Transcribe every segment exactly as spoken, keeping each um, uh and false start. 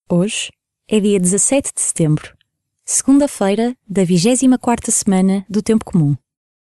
Hoje é dia dezassete de setembro, segunda-feira da vigésima quarta semana do Tempo Comum.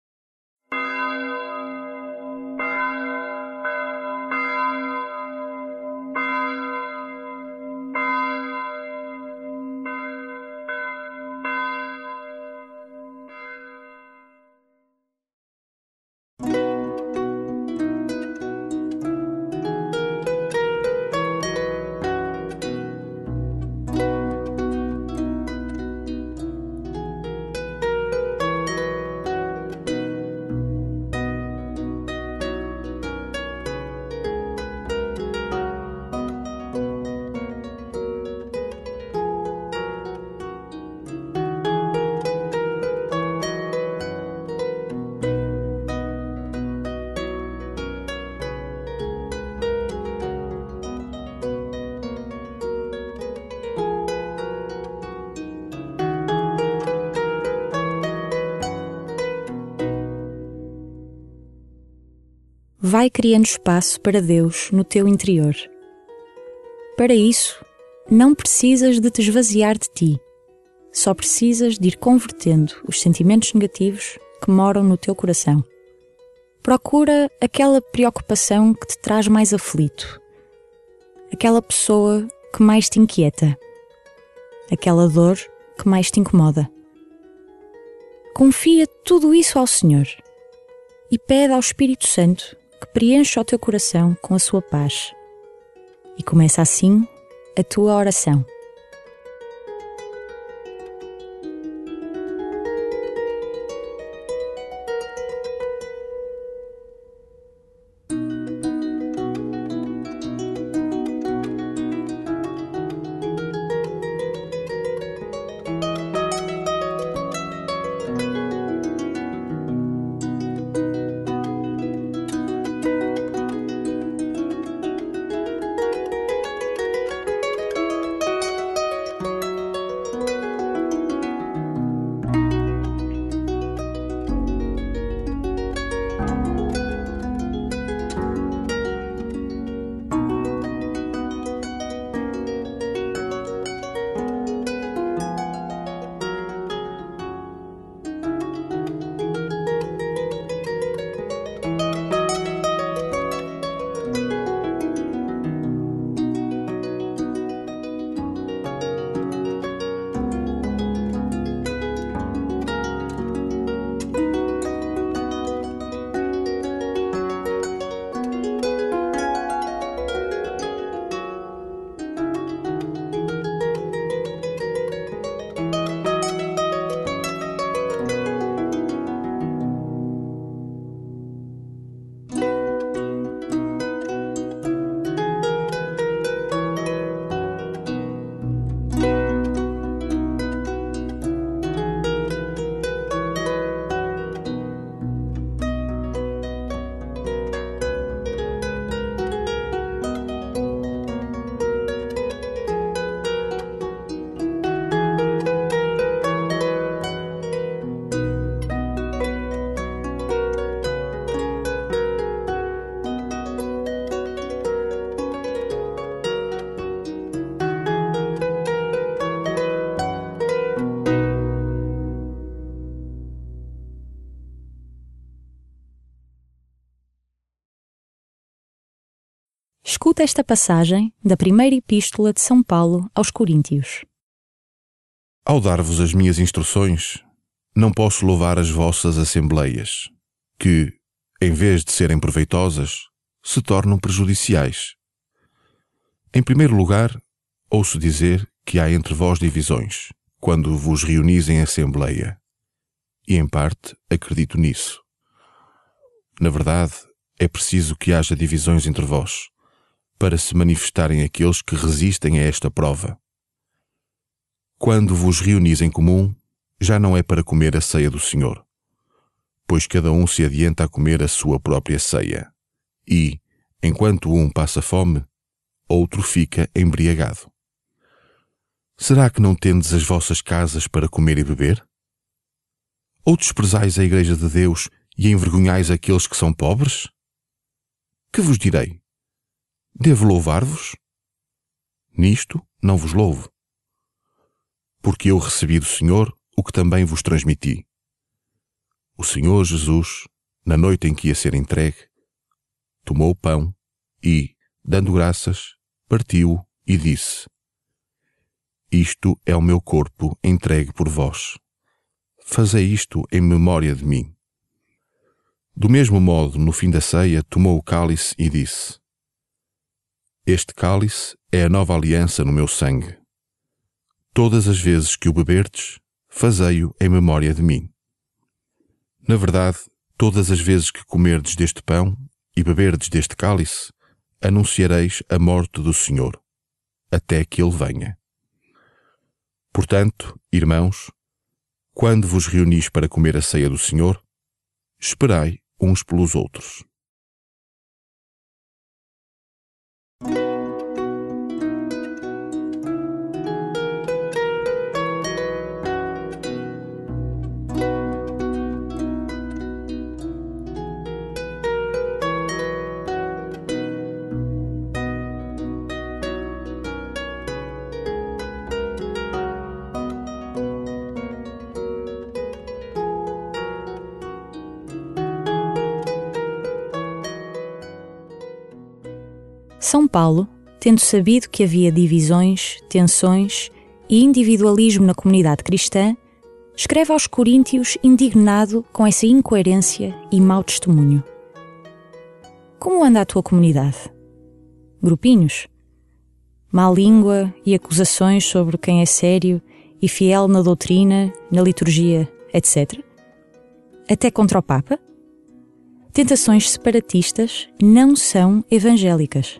Vai criando espaço para Deus no teu interior. Para isso, não precisas de te esvaziar de ti. Só precisas de ir convertendo os sentimentos negativos que moram no teu coração. Procura aquela preocupação que te traz mais aflito. Aquela pessoa que mais te inquieta. Aquela dor que mais te incomoda. Confia tudo isso ao Senhor e pede ao Espírito Santo que preencha o teu coração com a sua paz. E começa assim a tua oração. Escuta esta passagem da primeira epístola de São Paulo aos Coríntios. Ao dar-vos as minhas instruções, não posso louvar as vossas assembleias, que, em vez de serem proveitosas, se tornam prejudiciais. Em primeiro lugar, ouço dizer que há entre vós divisões, quando vos reunis em assembleia, e em parte acredito nisso. Na verdade, é preciso que haja divisões entre vós, para se manifestarem aqueles que resistem a esta prova. Quando vos reunis em comum, já não é para comer a ceia do Senhor, pois cada um se adianta a comer a sua própria ceia, e, enquanto um passa fome, outro fica embriagado. Será que não tendes as vossas casas para comer e beber? Ou desprezais a Igreja de Deus e envergonhais aqueles que são pobres? Que vos direi? Devo louvar-vos? Nisto não vos louvo. Porque eu recebi do Senhor o que também vos transmiti. O Senhor Jesus, na noite em que ia ser entregue, tomou o pão e, dando graças, partiu-o e disse: Isto é o meu corpo entregue por vós. Fazei isto em memória de mim. Do mesmo modo, no fim da ceia, tomou o cálice e disse: Este cálice é a nova aliança no meu sangue. Todas as vezes que o beberdes, fazei-o em memória de mim. Na verdade, todas as vezes que comerdes deste pão e beberdes deste cálice, anunciareis a morte do Senhor, até que Ele venha. Portanto, irmãos, quando vos reunis para comer a ceia do Senhor, esperai uns pelos outros. São Paulo, tendo sabido que havia divisões, tensões e individualismo na comunidade cristã, escreve aos Coríntios indignado com essa incoerência e mau testemunho. Como anda a tua comunidade? Grupinhos? Má língua e acusações sobre quem é sério e fiel na doutrina, na liturgia, etcétera? Até contra o Papa? Tentações separatistas não são evangélicas.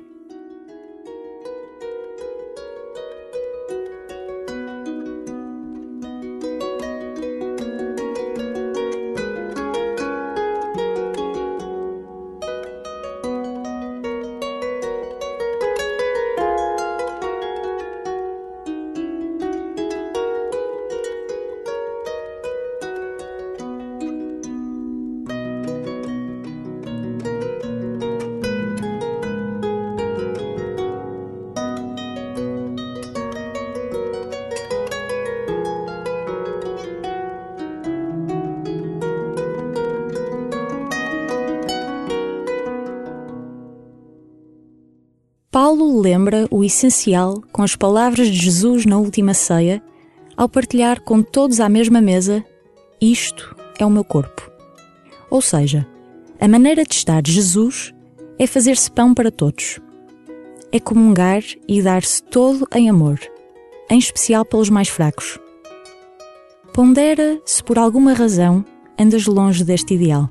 Paulo lembra o essencial com as palavras de Jesus na última ceia, ao partilhar com todos à mesma mesa: isto é o meu corpo. Ou seja, a maneira de estar de Jesus é fazer-se pão para todos. É comungar e dar-se todo em amor, em especial pelos mais fracos. Pondera se por alguma razão andas longe deste ideal.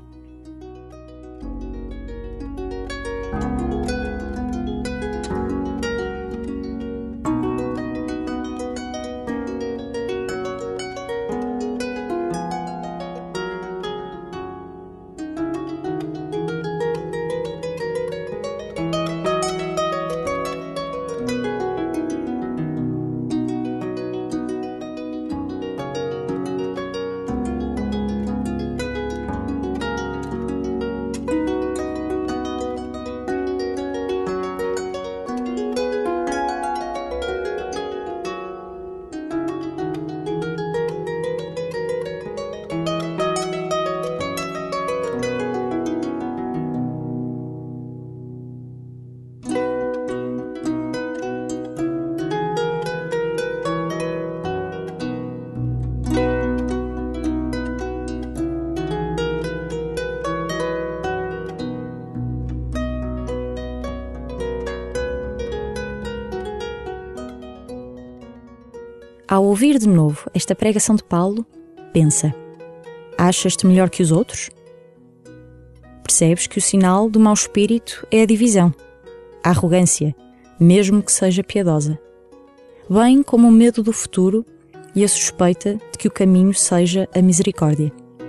Ao ouvir de novo esta pregação de Paulo, pensa: achas-te melhor que os outros? Percebes que o sinal do mau espírito é a divisão, a arrogância, mesmo que seja piedosa, bem como o medo do futuro e a suspeita de que o caminho seja a misericórdia.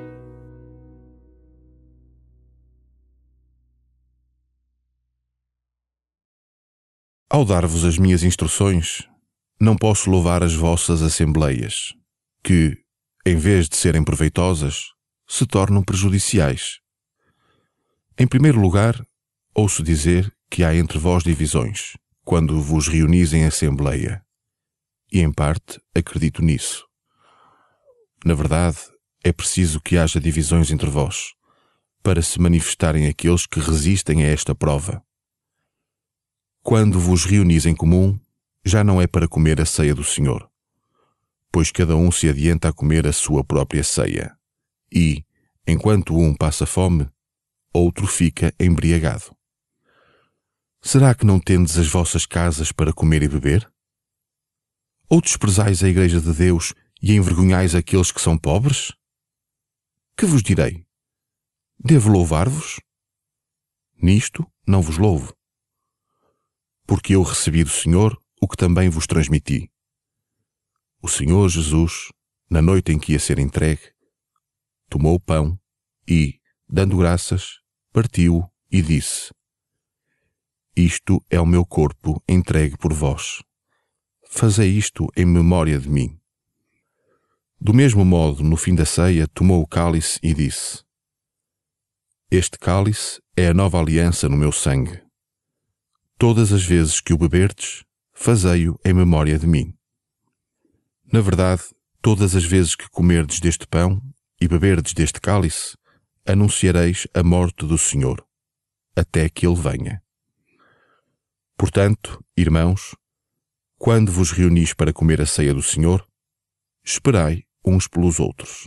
Ao dar-vos as minhas instruções, não posso louvar as vossas assembleias, que, em vez de serem proveitosas, se tornam prejudiciais. Em primeiro lugar, ouço dizer que há entre vós divisões, quando vos reunis em assembleia, e em parte acredito nisso. Na verdade, é preciso que haja divisões entre vós, para se manifestarem aqueles que resistem a esta prova. Quando vos reunis em comum, já não é para comer a ceia do Senhor, pois cada um se adianta a comer a sua própria ceia, e, enquanto um passa fome, outro fica embriagado. Será que não tendes as vossas casas para comer e beber? Ou desprezais a Igreja de Deus e envergonhais aqueles que são pobres? Que vos direi? Devo louvar-vos? Nisto não vos louvo. Porque eu recebi do Senhor o que também vos transmiti. O Senhor Jesus, na noite em que ia ser entregue, tomou o pão e, dando graças, partiu-o e disse: Isto é o meu corpo entregue por vós. Fazei isto em memória de mim. Do mesmo modo, no fim da ceia, tomou o cálice e disse: Este cálice é a nova aliança no meu sangue. Todas as vezes que o beberdes, fazei-o em memória de mim. Na verdade, todas as vezes que comerdes deste pão e beberdes deste cálice, anunciareis a morte do Senhor, até que Ele venha. Portanto, irmãos, quando vos reunis para comer a ceia do Senhor, esperai uns pelos outros.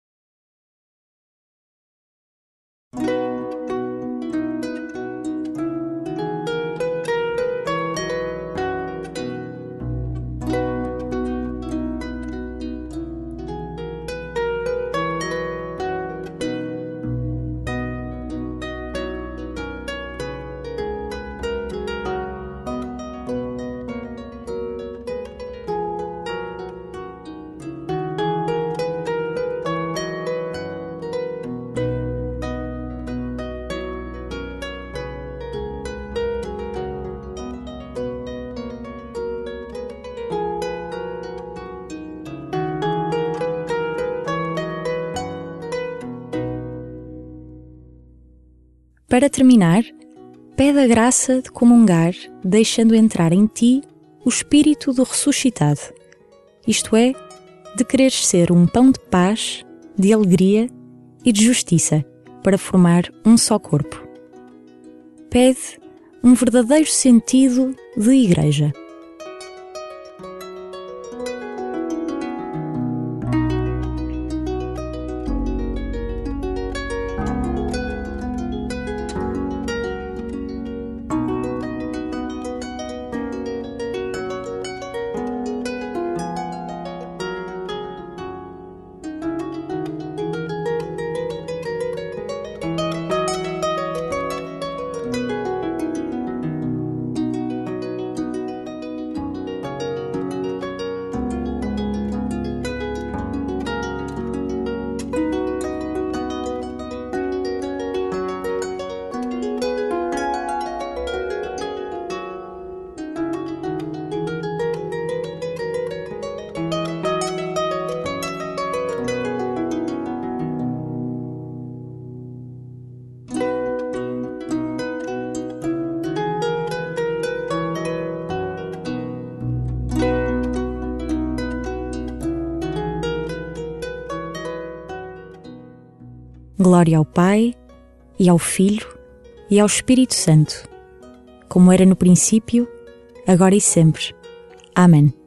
Para terminar, pede a graça de comungar, deixando entrar em ti o Espírito do ressuscitado, isto é, de quereres ser um pão de paz, de alegria e de justiça, para formar um só corpo. Pede um verdadeiro sentido de igreja. Glória ao Pai, e ao Filho, e ao Espírito Santo, como era no princípio, agora e sempre. Amém.